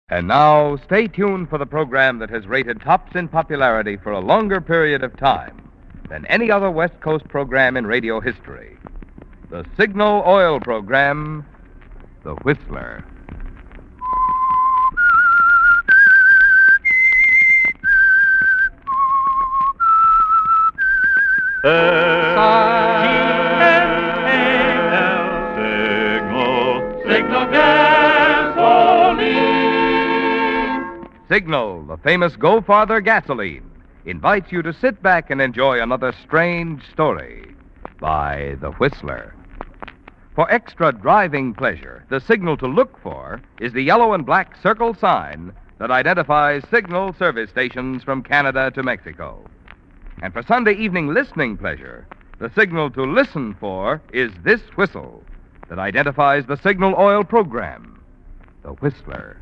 And now, stay tuned for the program that has rated tops in popularity for a longer period of time than any other West Coast program in radio history. The Signal Oil program, The Whistler. Signal gasoline. Signal, the famous Go Farther gasoline, invites you to sit back and enjoy another strange story by The Whistler. For extra driving pleasure, the signal to look for is the yellow and black circle sign that identifies Signal service stations from Canada to Mexico. And for Sunday evening listening pleasure, the signal to listen for is this whistle that identifies the Signal Oil program, The Whistler.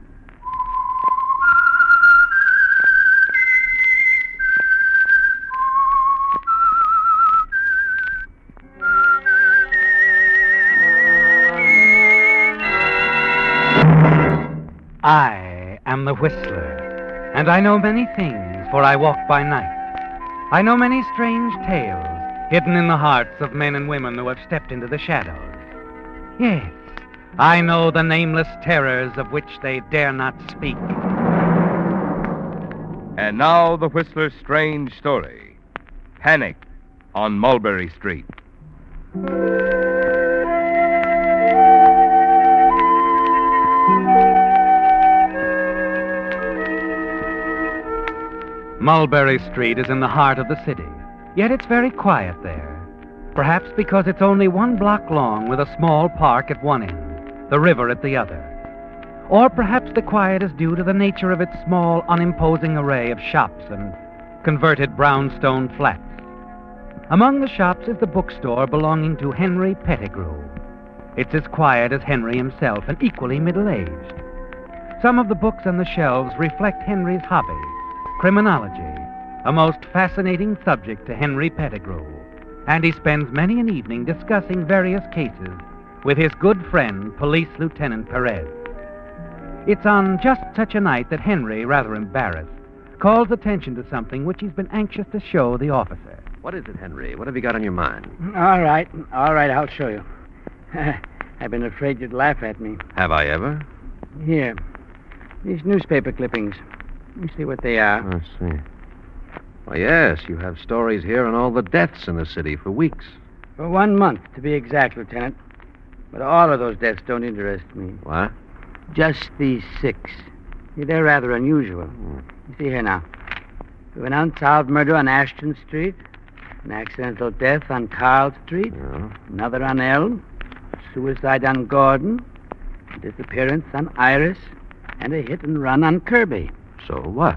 I am the Whistler, and I know many things, for I walk by night. I know many strange tales hidden in the hearts of men and women who have stepped into the shadows. Yes, I know the nameless terrors of which they dare not speak. And now the Whistler's strange story. Panic on Mulberry Street. Mulberry Street is in the heart of the city, yet it's very quiet there. Perhaps because it's only 1 block long with a small park at one end, the river at the other. Or perhaps the quiet is due to the nature of its small, unimposing array of shops and converted brownstone flats. Among the shops is the bookstore belonging to Henry Pettigrew. It's as quiet as Henry himself and equally middle-aged. Some of the books on the shelves reflect Henry's hobby, criminology, a most fascinating subject to Henry Pettigrew, and he spends many an evening discussing various cases with his good friend, Police Lieutenant Perez. It's on just such a night that Henry, rather embarrassed, calls attention to something which he's been anxious to show the officer. What is it, Henry? What have you got on your mind? All right, I'll show you. I've been afraid you'd laugh at me. Have I ever? Here, these newspaper clippings. Let me see what they are. I see. Well, yes, you have stories here on all the deaths in the city for weeks. For 1 month, to be exact, Lieutenant. But all of those deaths don't interest me. What? Just these 6. See, they're rather unusual. You see here now. We have an unsolved murder on Ashton Street, an accidental death on Carl Street, Yeah. another on Elm, suicide on Gordon, a disappearance on Iris, and a hit and run on Kirby. So what?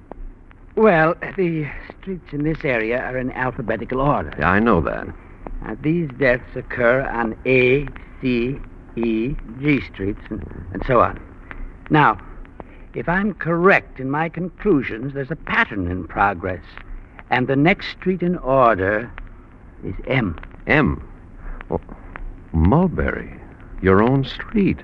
Well, the streets in this area are in alphabetical order. Yeah, I know that. Now, these deaths occur on A, C, E, G streets, and so on. Now, if I'm correct in my conclusions, there's a pattern in progress. And the next street in order is M. M. Oh, Mulberry. Your own street.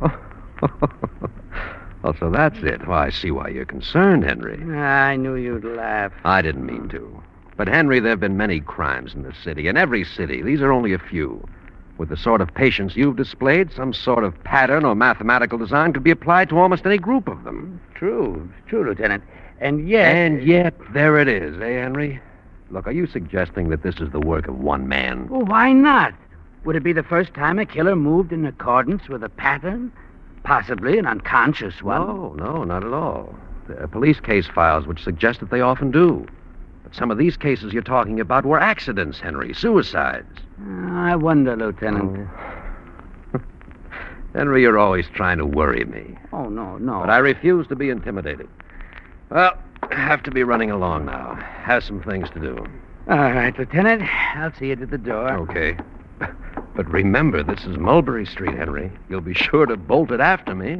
Oh, so that's it. Well, I see why you're concerned, Henry. I knew you'd laugh. I didn't mean to. But, Henry, there have been many crimes in this city. In every city. These are only a few. With the sort of patience you've displayed, some sort of pattern or mathematical design could be applied to almost any group of them. True, Lieutenant. And yet... And yet, there it is, eh, Henry? Look, are you suggesting that this is the work of one man? Well, why not? Would it be the first time a killer moved in accordance with a pattern? Possibly an unconscious one. No, not at all. There are police case files which suggest that they often do. But some of these cases you're talking about were accidents, Henry, suicides. I wonder, Lieutenant. Oh. Henry, you're always trying to worry me. Oh, no. But I refuse to be intimidated. Well, I have to be running along now. Have some things to do. All right, Lieutenant. I'll see you at the door. Okay. But remember, this is Mulberry Street, Henry. You'll be sure to bolt it after me,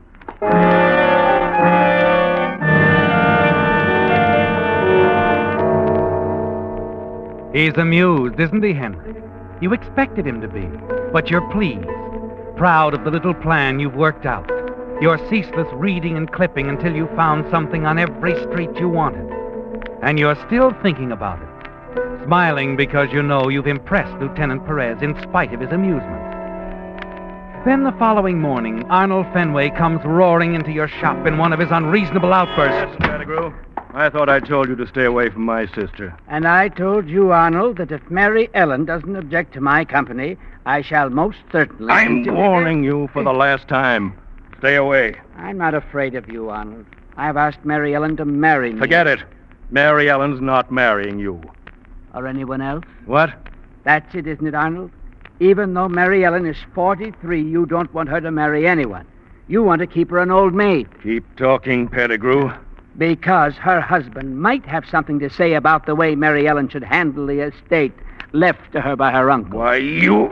He's amused, isn't he, Henry? You expected him to be, but you're pleased, proud of the little plan you've worked out. your ceaseless reading and clipping until you found something on every street you wanted. And you're still thinking about it, smiling because you know you've impressed Lieutenant Perez in spite of his amusement. Then the following morning, Arnold Fenway comes roaring into your shop in one of his unreasonable outbursts. Yes, Pettigrew. I thought I told you to stay away from my sister. And I told you, Arnold, that if Mary Ellen doesn't object to my company, I shall most certainly... I'm warning you for the last time. Stay away. I'm not afraid of you, Arnold. I've asked Mary Ellen to marry me. Forget it. Mary Ellen's not marrying you. Or anyone else? What? That's it, isn't it, Arnold? Even though Mary Ellen is 43, you don't want her to marry anyone. You want to keep her an old maid. Keep talking, Pettigrew. Because her husband might have something to say about the way Mary Ellen should handle the estate left to her by her uncle. Why, you...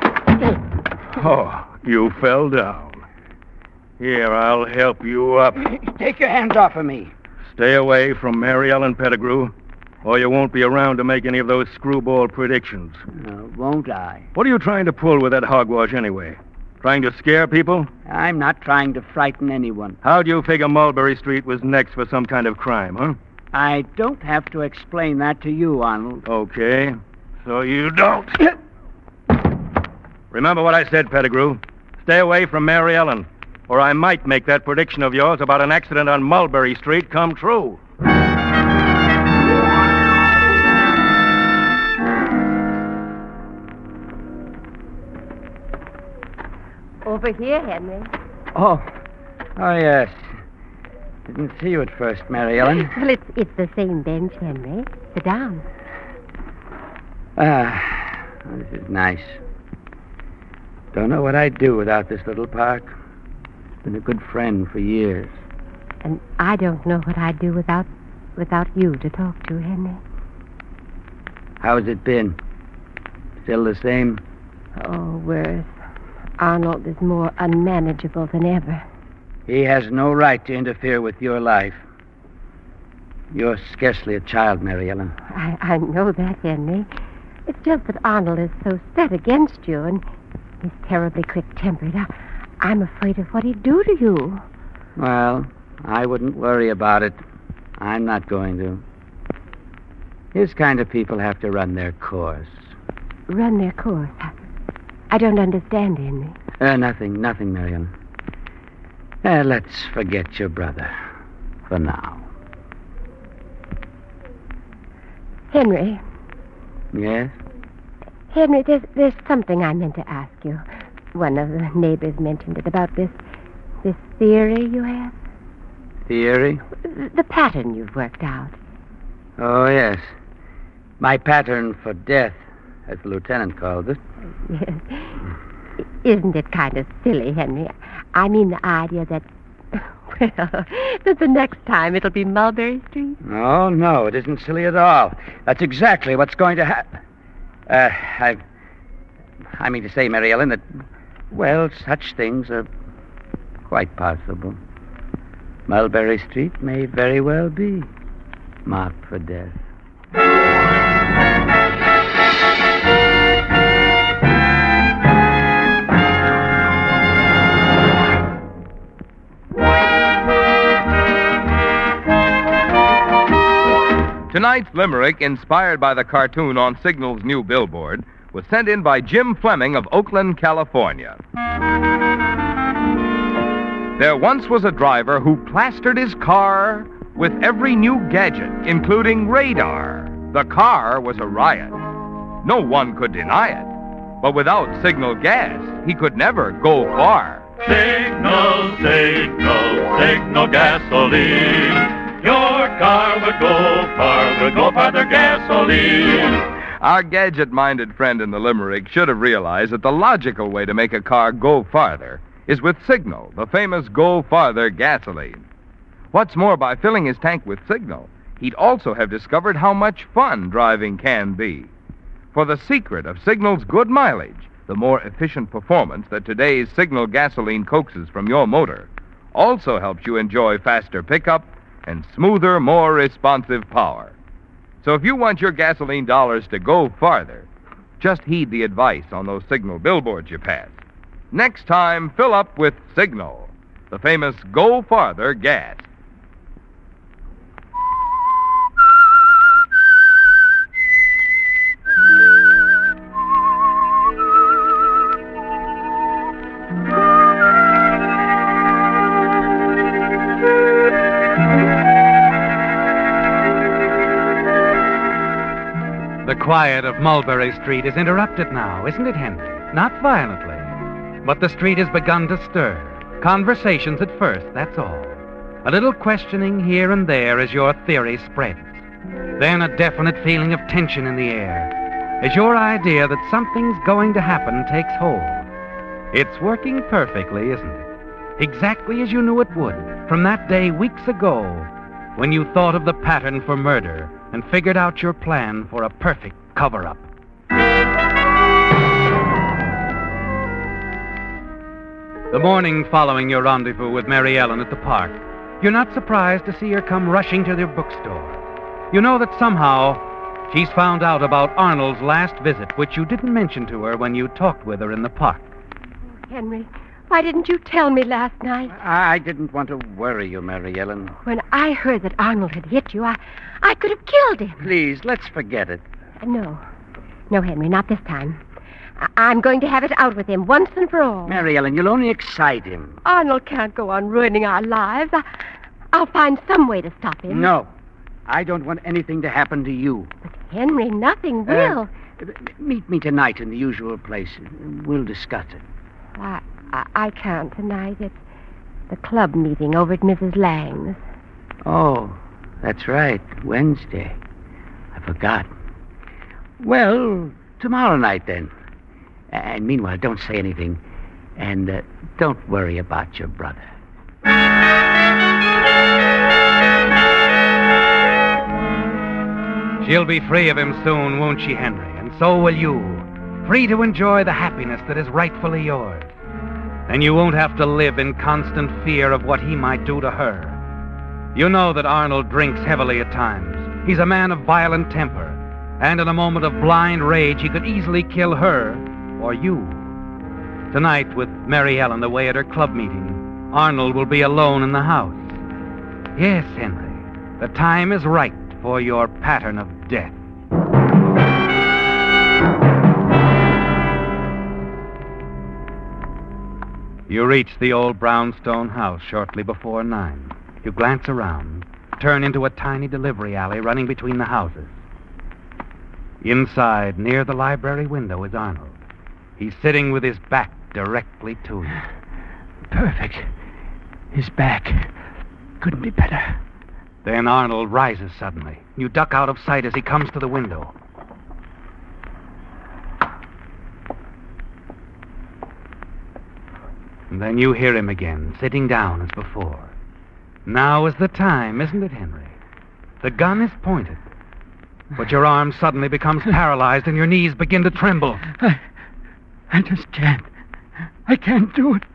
Oh, you fell down. Here, I'll help you up. Take your hands off of me. Stay away from Mary Ellen, Pettigrew, or you won't be around to make any of those screwball predictions. Won't I? What are you trying to pull with that hogwash anyway? Trying to scare people? I'm not trying to frighten anyone. How do you figure Mulberry Street was next for some kind of crime, huh? I don't have to explain that to you, Arnold. Okay, so you don't. Remember what I said, Pettigrew. Stay away from Mary Ellen, or I might make that prediction of yours about an accident on Mulberry Street come true. Over here, Henry. Oh, yes. Didn't see you at first, Mary Ellen. Well, it's the same bench, Henry. Sit down. This is nice. Don't know what I'd do without this little park. It's been a good friend for years. And I don't know what I'd do without you to talk to, Henry. How's it been? Still the same? Oh, worse. Arnold is more unmanageable than ever. He has no right to interfere with your life. You're scarcely a child, Mary Ellen. I know that, Henry. It's just that Arnold is so set against you, and he's terribly quick-tempered. I'm afraid of what he'd do to you. Well, I wouldn't worry about it. I'm not going to. His kind of people have to run their course. Run their course? I don't understand, Henry. Nothing, Mary Ellen. Let's forget your brother for now. Henry. Yes? Henry, there's something I meant to ask you. One of the neighbors mentioned it about this theory you have. Theory? The pattern you've worked out. Oh, yes. My pattern for death, as the lieutenant called it. Yes. Isn't it kind of silly, Henry? I mean the idea that, well, that the next time it'll be Mulberry Street. Oh, no, it isn't silly at all. That's exactly what's going to happen. I mean to say, Mary Ellen, that, well, such things are quite possible. Mulberry Street may very well be marked for death. Tonight's limerick, inspired by the cartoon on Signal's new billboard, was sent in by Jim Fleming of Oakland, California. There once was a driver who plastered his car with every new gadget, including radar. The car was a riot. No one could deny it. But without Signal gas, he could never go far. Signal, signal, signal gasoline. Your car would go farther gasoline. Our gadget-minded friend in the limerick should have realized that the logical way to make a car go farther is with Signal, the famous Go Farther gasoline. What's more, by filling his tank with Signal, he'd also have discovered how much fun driving can be. For the secret of Signal's good mileage, the more efficient performance that today's Signal gasoline coaxes from your motor, also helps you enjoy faster pickup and smoother, more responsive power. So if you want your gasoline dollars to go farther, just heed the advice on those Signal billboards you pass. Next time, fill up with Signal. the famous Go Farther gas. The quiet of Mulberry Street is interrupted now, isn't it, Henry? Not violently. But the street has begun to stir. Conversations at first, that's all. A little questioning here and there as your theory spreads. Then a definite feeling of tension in the air as your idea that something's going to happen takes hold. It's working perfectly, isn't it? Exactly as you knew it would from that day weeks ago when you thought of the pattern for murder and figured out your plan for a perfect cover-up. The morning following your rendezvous with Mary Ellen at the park, you're not surprised to see her come rushing to their bookstore. You know that somehow she's found out about Arnold's last visit, which you didn't mention to her when you talked with her in the park. Henry, why didn't you tell me last night? I didn't want to worry you, Mary Ellen. When I heard that Arnold had hit you, I could have killed him. Please, let's forget it. No, Henry, not this time. I'm going to have it out with him once and for all. Mary Ellen, you'll only excite him. Arnold can't go on ruining our lives. I'll find some way to stop him. No, I don't want anything to happen to you. But, Henry, nothing will. Meet me tonight in the usual place. We'll discuss it. I can't tonight. It's the club meeting over at Mrs. Lang's. Oh, that's right. Wednesday. I forgot. Well, tomorrow night, then. And meanwhile, don't say anything. And don't worry about your brother. She'll be free of him soon, won't she, Henry? And so will you. Free to enjoy the happiness that is rightfully yours. And you won't have to live in constant fear of what he might do to her. You know that Arnold drinks heavily at times. He's a man of violent temper. And in a moment of blind rage, he could easily kill her or you. Tonight, with Mary Ellen away at her club meeting, Arnold will be alone in the house. Yes, Henry, the time is right for your pattern of death. You reach the old brownstone house shortly before 9. You glance around, turn into a tiny delivery alley running between the houses. Inside, near the library window, is Arnold. He's sitting with his back directly to you. Perfect. His back. Couldn't be better. Then Arnold rises suddenly. You duck out of sight as he comes to the window. And then you hear him again, sitting down as before. Now is the time, isn't it, Henry? The gun is pointed. But your arm suddenly becomes paralyzed and your knees begin to tremble. I just can't. I can't do it.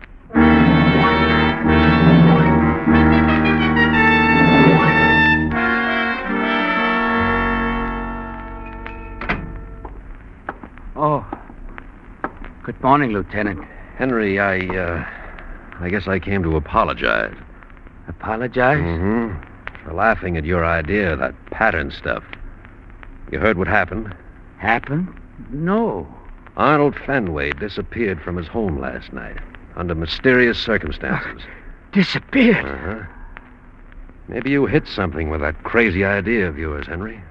Oh. Good morning, Lieutenant. Henry, I guess I came to apologize. Apologize? Mm-hmm. For laughing at your idea, that pattern stuff. You heard what happened? Happened? No. Arnold Fenway disappeared from his home last night under mysterious circumstances. Disappeared? Uh-huh. Maybe you hit something with that crazy idea of yours, Henry.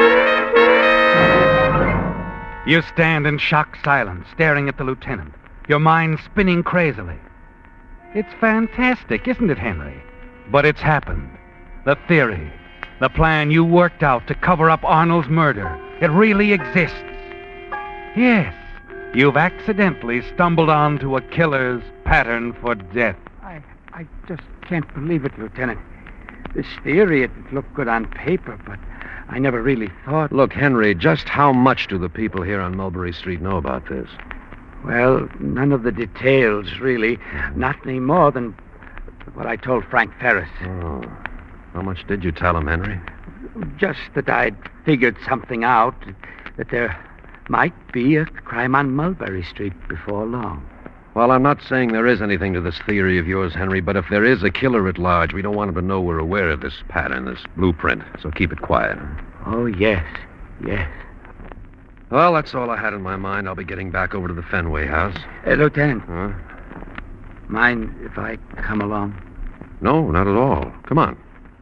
You stand in shocked silence, staring at the lieutenant, your mind spinning crazily. It's fantastic, isn't it, Henry? But it's happened. The theory, the plan you worked out to cover up Arnold's murder, it really exists. Yes, you've accidentally stumbled onto a killer's pattern for death. I just can't believe it, Lieutenant. This theory, it looked good on paper, but I never really thought... Look, Henry, just how much do the people here on Mulberry Street know about this? Well, none of the details, really. Not any more than what I told Frank Ferris. Oh. How much did you tell him, Henry? Just that I'd figured something out, that there might be a crime on Mulberry Street before long. Well, I'm not saying there is anything to this theory of yours, Henry, but if there is a killer at large, we don't want him to know we're aware of this pattern, this blueprint. So keep it quiet. Oh, yes. Yes. Well, that's all I had in my mind. I'll be getting back over to the Fenway house. Lieutenant, Huh? mind if I come along? No, not at all. Come on.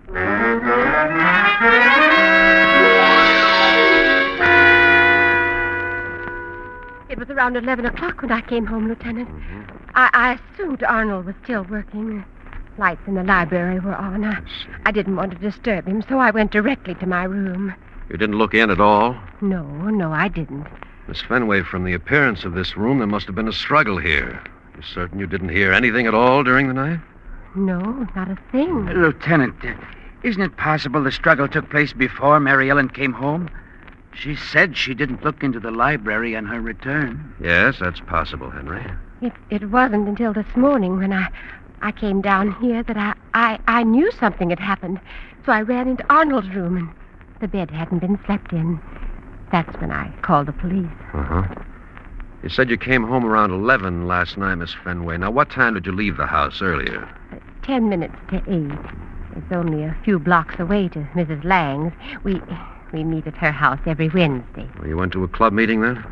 It was around 11 o'clock when I came home, Lieutenant. Mm-hmm. I assumed Arnold was still working. Lights in the library were on. I didn't want to disturb him, so I went directly to my room. You didn't look in at all? No, I didn't. Miss Fenway, from the appearance of this room, there must have been a struggle here. You certain you didn't hear anything at all during the night? No, not a thing. Lieutenant, isn't it possible the struggle took place before Mary Ellen came home? She said she didn't look into the library on her return. Yes, that's possible, Henry. It wasn't until this morning when I came down here that I knew something had happened. So I ran into Arnold's room, and the bed hadn't been slept in. That's when I called the police. Uh-huh. You said you came home around 11 last night, Miss Fenway. Now, what time did you leave the house earlier? 10 minutes to 8. It's only a few blocks away to Mrs. Lang's. We meet at her house every Wednesday. Well, you went to a club meeting then?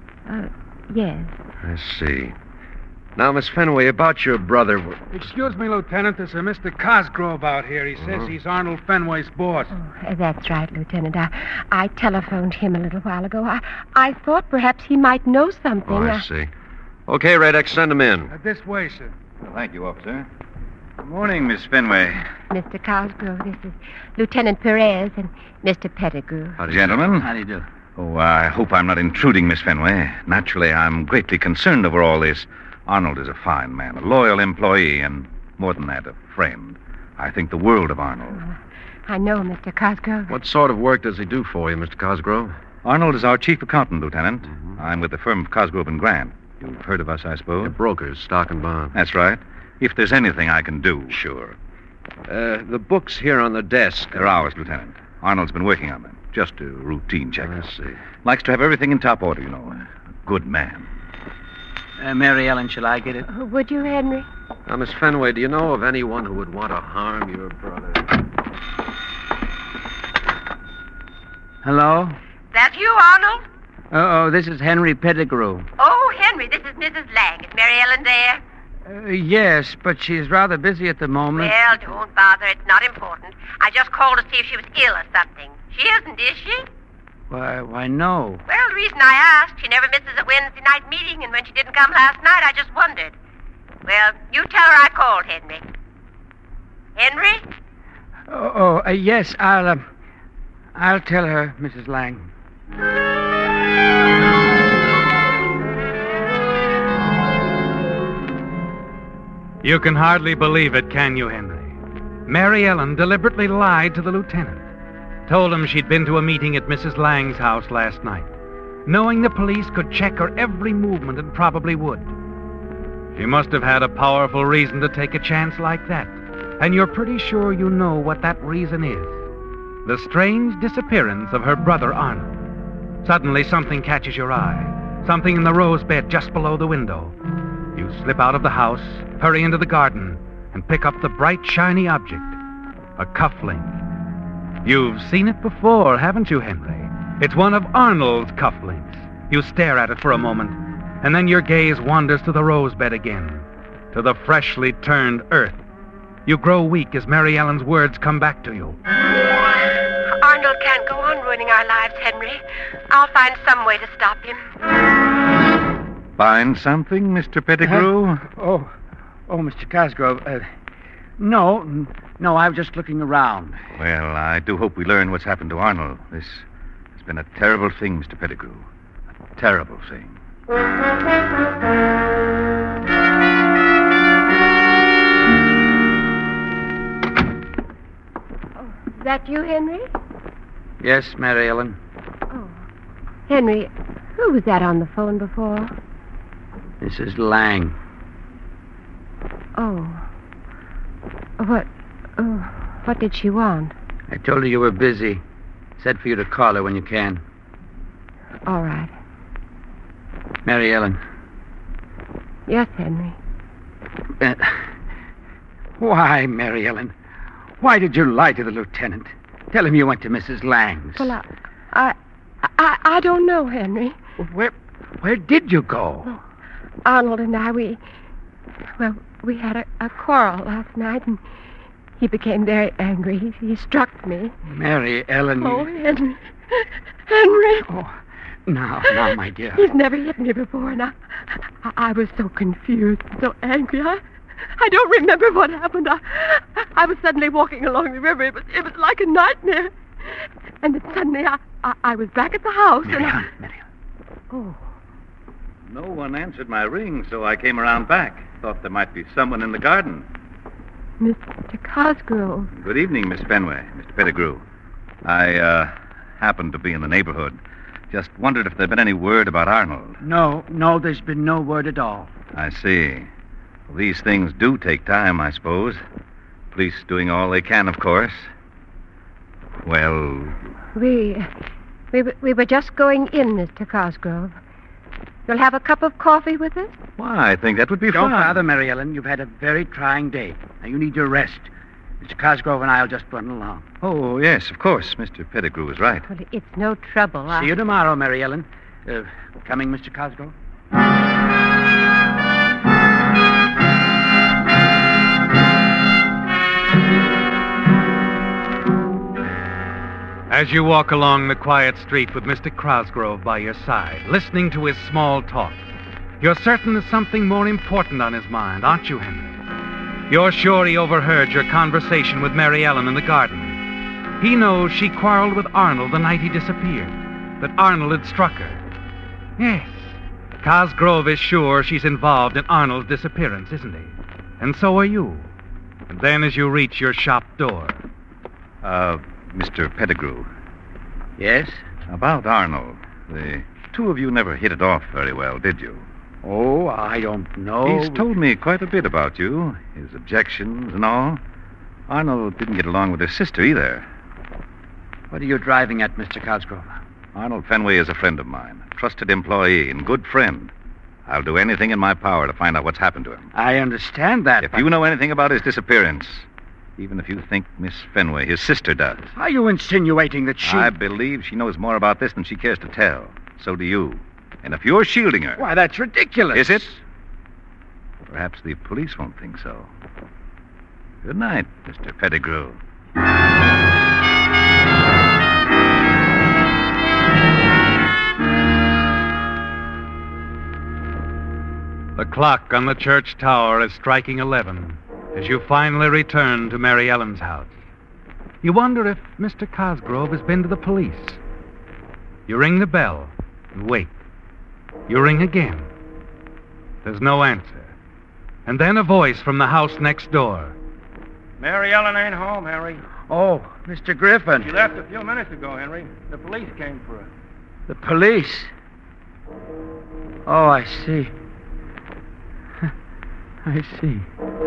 Yes. I see. Now, Miss Fenway, about your brother... Excuse me, Lieutenant. There's a Mr. Cosgrove out here. He says he's Arnold Fenway's boss. Oh, that's right, Lieutenant. I telephoned him a little while ago. I thought perhaps he might know something. Oh, I see. Okay, Red X, send him in. This way, sir. Well, thank you, officer. Good morning, Miss Fenway. Mr. Cosgrove, this is Lieutenant Perez and Mr. Pettigrew. Gentlemen. How do you do? Oh, I hope I'm not intruding, Miss Fenway. Naturally, I'm greatly concerned over all this. Arnold is a fine man, a loyal employee, and more than that, a friend. I think the world of Arnold. I know, Mr. Cosgrove. What sort of work does he do for you, Mr. Cosgrove? Arnold is our chief accountant, Lieutenant. I'm with the firm of Cosgrove and Grant. You've heard of us, I suppose? They're brokers, stock and bond. That's right. If there's anything I can do. Sure. The books here on the desk. They're ours, Lieutenant. Arnold's been working on them. Just a routine check. I see. Likes to have everything in top order, you know. A good man. Mary Ellen, shall I get it? Would you, Henry? Now, Miss Fenway, do you know of anyone who would want to harm your brother? Hello? That you, Arnold? Oh, this is Henry Pettigrew. Oh, Henry, this is Mrs. Lang. Is Mary Ellen there? Yes, but she's rather busy at the moment. Well, don't bother. It's not important. I just called to see if she was ill or something. She isn't, is she? Why, no. Well, the reason I asked, she never misses a Wednesday night meeting, and when she didn't come last night, I just wondered. Well, you tell her I called, Henry. Henry? Yes, I'll tell her, Mrs. Lang. You can hardly believe it, can you, Henry? Mary Ellen deliberately lied to the lieutenant. Told him she'd been to a meeting at Mrs. Lang's house last night, knowing the police could check her every movement and probably would. She must have had a powerful reason to take a chance like that, and you're pretty sure you know what that reason is. The strange disappearance of her brother Arnold. Suddenly something catches your eye, something in the rose bed just below the window. You slip out of the house, hurry into the garden, and pick up the bright, shiny object, a cufflink. You've seen it before, haven't you, Henry? It's one of Arnold's cufflinks. You stare at it for a moment, and then your gaze wanders to the rosebed again, to the freshly turned earth. You grow weak as Mary Ellen's words come back to you. Arnold can't go on ruining our lives, Henry. I'll find some way to stop him. Find something, Mr. Pettigrew? Oh, Mr. Cosgrove. No, I was just looking around. Well, I do hope we learn what's happened to Arnold. This has been a terrible thing, Mr. Pettigrew. A terrible thing. Is that you, Henry? Yes, Mary Ellen. Oh. Henry, who was that on the phone before? Mrs. Lang. Oh. What did she want? I told her you were busy. Said for you to call her when you can. All right. Mary Ellen, Yes, Henry. Why, Mary Ellen? Why did you lie to the lieutenant? Tell him you went to Mrs. Lang's. Well, I don't know, Henry. Where did you go? Oh, Arnold and I, we had a quarrel last night, and he became very angry. He struck me. Mary Ellen. Oh, Henry. Henry. Oh, now, my dear. He's never hit me before, and I was so confused and so angry. I don't remember what happened. I was suddenly walking along the river. It was like a nightmare. And then suddenly I was back at the house. Mary Ellen. Oh. No one answered my ring, so I came around back. Thought there might be someone in the garden. Mr. Cosgrove. Good evening, Miss Fenway, Mr. Pettigrew. I happened to be in the neighborhood. Just wondered if there'd been any word about Arnold. No, there's been no word at all. I see. Well, these things do take time, I suppose. Police doing all they can, of course. Well... We were just going in, Mr. Cosgrove. You'll have a cup of coffee with us? Why, I think that would be Don't fine. bother, Mary Ellen. You've had a very trying day. Now, you need your rest. Mr. Cosgrove and I'll just run along. Oh, yes, of course. Mr. Pettigrew is right. Well, it's no trouble. See you tomorrow, Mary Ellen. Coming, Mr. Cosgrove? As you walk along the quiet street with Mr. Cosgrove by your side, listening to his small talk, you're certain there's something more important on his mind, aren't you, Henry? You're sure he overheard your conversation with Mary Ellen in the garden. He knows she quarreled with Arnold the night he disappeared, that Arnold had struck her. Yes, Cosgrove is sure she's involved in Arnold's disappearance, isn't he? And so are you. And then as you reach your shop door... Mr. Pettigrew. Yes? About Arnold. The two of you never hit it off very well, did you? Oh, I don't know. He's told me quite a bit about you, his objections and all. Arnold didn't get along with his sister either. What are you driving at, Mr. Cosgrove? Arnold Fenway is a friend of mine, a trusted employee and good friend. I'll do anything in my power to find out what's happened to him. I understand that, If you know anything about his disappearance, even if you think Miss Fenway, his sister, does. Are you insinuating that she... I believe she knows more about this than she cares to tell. So do you. And if you're shielding her... Why, that's ridiculous. Is it? Perhaps the police won't think so. Good night, Mr. Pettigrew. The clock on the church tower is striking 11 as you finally return to Mary Ellen's house. You wonder if Mr. Cosgrove has been to the police. You ring the bell and wait. You ring again. There's no answer. And then a voice from the house next door. Mary Ellen ain't home, Henry. Oh, Mr. Griffin. She left a few minutes ago, Henry. The police came for her. The police? Oh, I see. I see.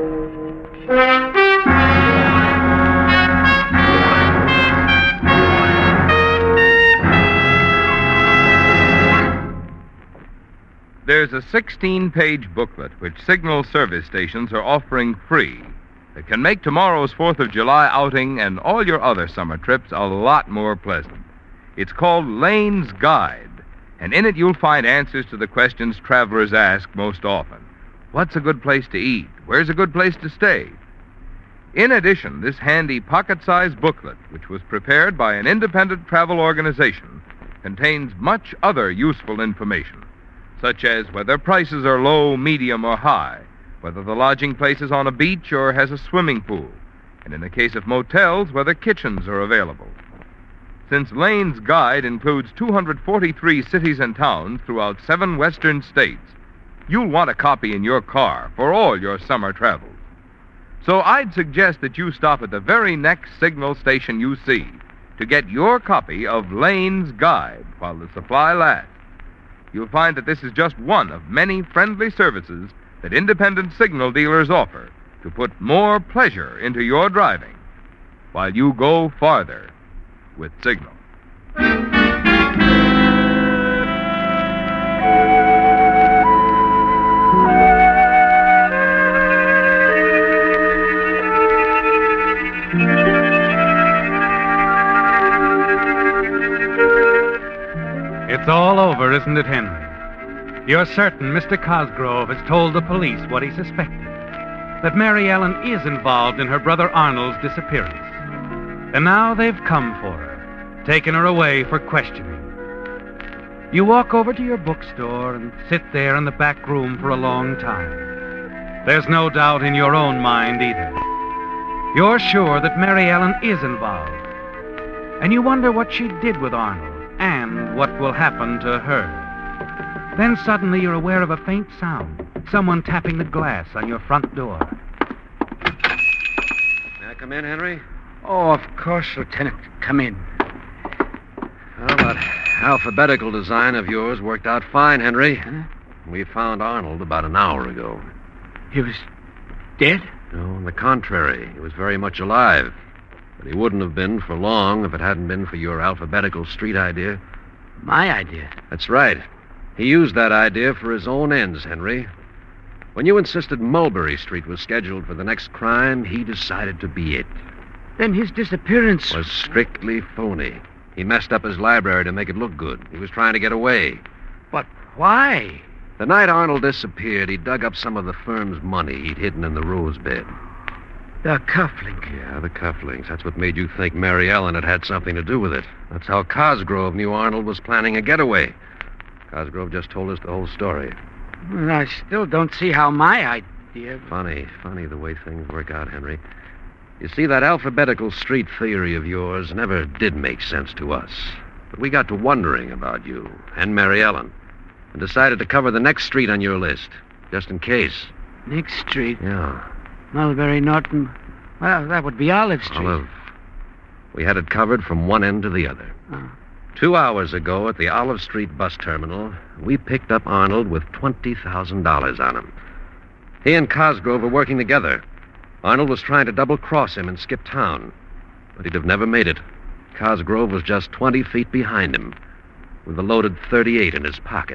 There's a 16-page booklet which signal service stations are offering free that can make tomorrow's 4th of July outing and all your other summer trips a lot more pleasant. It's called Lane's Guide, and in it you'll find answers to the questions travelers ask most often. What's a good place to eat? Where's a good place to stay? In addition, this handy pocket-sized booklet, which was prepared by an independent travel organization, contains much other useful information, such as whether prices are low, medium, or high, whether the lodging place is on a beach or has a swimming pool, and in the case of motels, whether kitchens are available. Since Lane's Guide includes 243 cities and towns throughout 7 western states, you'll want a copy in your car for all your summer travels. So I'd suggest that you stop at the very next signal station you see to get your copy of Lane's Guide while the supply lasts. You'll find that this is just one of many friendly services that independent signal dealers offer to put more pleasure into your driving while you go farther with Signal. all over, isn't it, Henry? You're certain Mr. Cosgrove has told the police what he suspected, that Mary Ellen is involved in her brother Arnold's disappearance. And now they've come for her, taken her away for questioning. You walk over to your bookstore and sit there in the back room for a long time. There's no doubt in your own mind either. You're sure that Mary Ellen is involved. And you wonder what she did with Arnold and what will happen to her. Then suddenly you're aware of a faint sound. Someone tapping the glass on your front door. May I come in, Henry? Oh, of course, Lieutenant. Come in. Well, that alphabetical design of yours worked out fine, Henry. Huh? We found Arnold about an hour ago. He was dead? No, on the contrary, he was very much alive. But he wouldn't have been for long if it hadn't been for your alphabetical street idea. My idea? That's right. He used that idea for his own ends, Henry. When you insisted Mulberry Street was scheduled for the next crime, he decided to be it. Then his disappearance Was strictly phony. He messed up his library to make it look good. He was trying to get away. But why? The night Arnold disappeared, he dug up some of the firm's money he'd hidden in the rose bed. The cufflink. Yeah, the cufflinks. That's what made you think Mary Ellen had had something to do with it. That's how Cosgrove knew Arnold was planning a getaway. Cosgrove just told us the whole story. Well, I still don't see how my idea... Funny the way things work out, Henry. You see, that alphabetical street theory of yours never did make sense to us. But we got to wondering about you and Mary Ellen and decided to cover the next street on your list, just in case. Next street? Yeah. Mulberry, Norton. Well, that would be Olive Street. Olive. We had it covered from one end to the other. Oh. 2 hours ago at the Olive Street bus terminal, we picked up Arnold with $20,000 on him. He and Cosgrove were working together. Arnold was trying to double-cross him and skip town, but he'd have never made it. Cosgrove was just 20 feet behind him, with a loaded .38 in his pocket.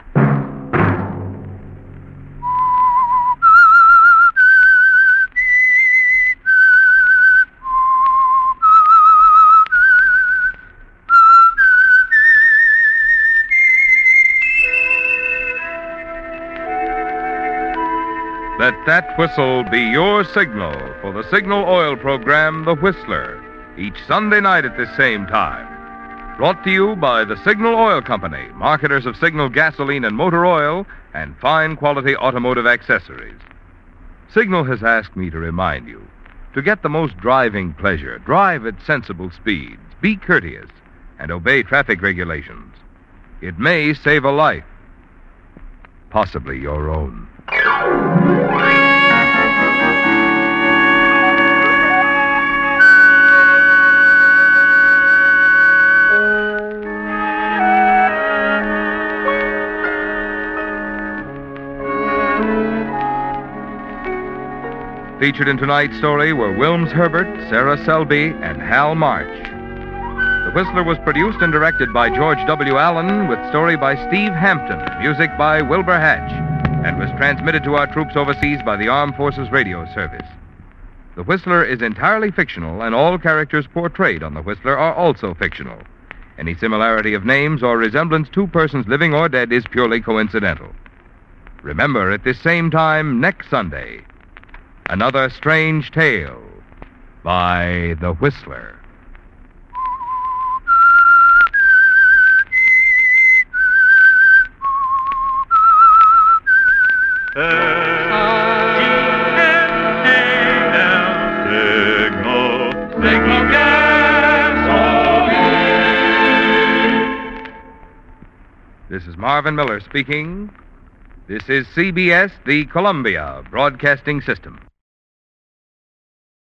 Let that whistle be your signal for the Signal Oil program, The Whistler, each Sunday night at this same time. Brought to you by the Signal Oil Company, marketers of Signal gasoline and motor oil and fine quality automotive accessories. Signal has asked me to remind you, to get the most driving pleasure, drive at sensible speeds, be courteous, and obey traffic regulations. It may save a life, possibly your own. Featured in tonight's story were Wilms Herbert, Sarah Selby, and Hal March. The Whistler was produced and directed by George W. Allen, with story by Steve Hampton, music by Wilbur Hatch, and was transmitted to our troops overseas by the Armed Forces Radio Service. The Whistler is entirely fictional, and all characters portrayed on The Whistler are also fictional. Any similarity of names or resemblance to persons living or dead is purely coincidental. Remember, at this same time next Sunday, another strange tale by The Whistler. Signal gasoline. This is Marvin Miller speaking. This is CBS, the Columbia Broadcasting System.